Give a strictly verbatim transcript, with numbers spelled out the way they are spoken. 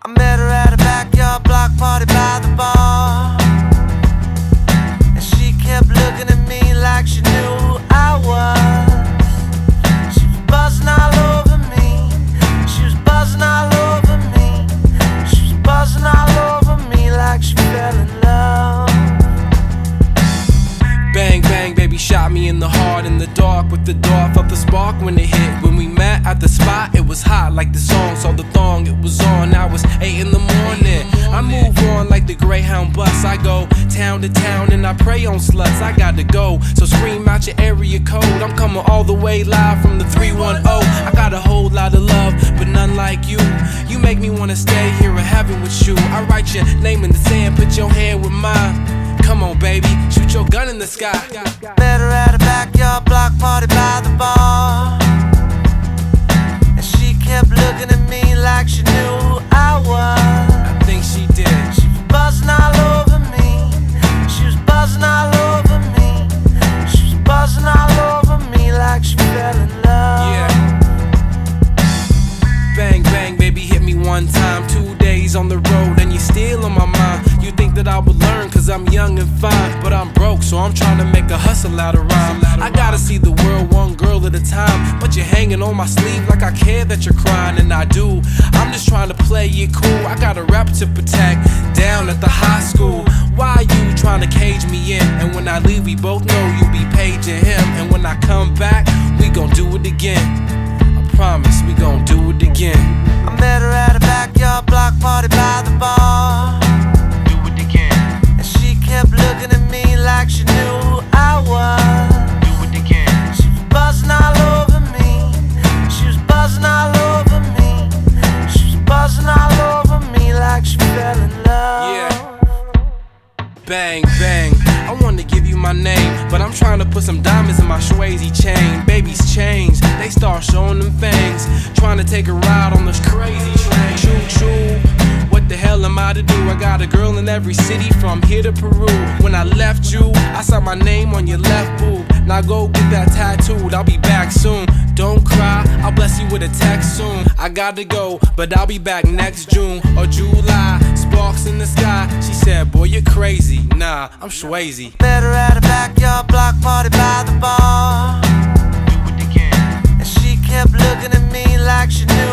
I met her at a backyard block party by the bar, and she kept looking at me like she knew who I was. She was buzzing all over me, she was buzzing all over me, she was buzzing all over me like she fell in love. Bang, bang, baby shot me in the heart in the dark with the dart of the spark when it hit. When we met at the spot, it was hot like the song, so the thong it was on. Now it's eight in the morning. I move on like the Greyhound bus. I go town to town and I prey on sluts. I got to go, so scream out your area code. I'm coming all the way live from the three one zero. I got a whole lot of love, but none like you. You make me wanna stay here in heaven with you. I write your name in the sand, put your hand with mine. Come on, baby, shoot your gun in the sky. Met her at a backyard block party by the bar, and she kept looking at me like she knew who I was. I think she did. She was buzzing all over me, she was buzzing all over me, she was buzzing all over me like she fell in love. Yeah. Bang, bang, baby, hit me one time. Two days on the road and you still on my mind. You think that I would learn cause I'm young and fine, but I'm broke, so I'm trying to make a hustle out of rhyme. I gotta see the world one girl at a time, but you're hanging on my sleeve like I care that you're crying, and I do. I'm just trying to play it cool. I got a rep to protect down at the high school. Why you trying to cage me in? And when I leave, we both know you be paging him. And when I come back, we gon' do it again. I promise we gon' do it again. I met her at a backyard block party by the bar, Do it again. and she kept looking at me like she knew who I was. Do it again. She was buzzing all over me, she was buzzing all over me, she was buzzing all over me like she fell in love. Yeah. Bang, bang, I wanna give you my name, but I'm trying to put some diamonds in my Swayze chain. Babies change, they start showing them fangs, trying to take a ride on this crazy train. Choo choo, what the hell am I to do? I got a girl in every city from here to Peru. When I left you, I saw my name on your left boob. Now go get that tattooed, I'll be back soon. Don't cry, I'll bless you with a text soon. I gotta go, but I'll be back next June or July. Sparks in the sky, she said, boy, you're crazy. Nah, I'm Swayze. Met her at a backyard block party by the bar, Do it again. and she kept looking at me like she knew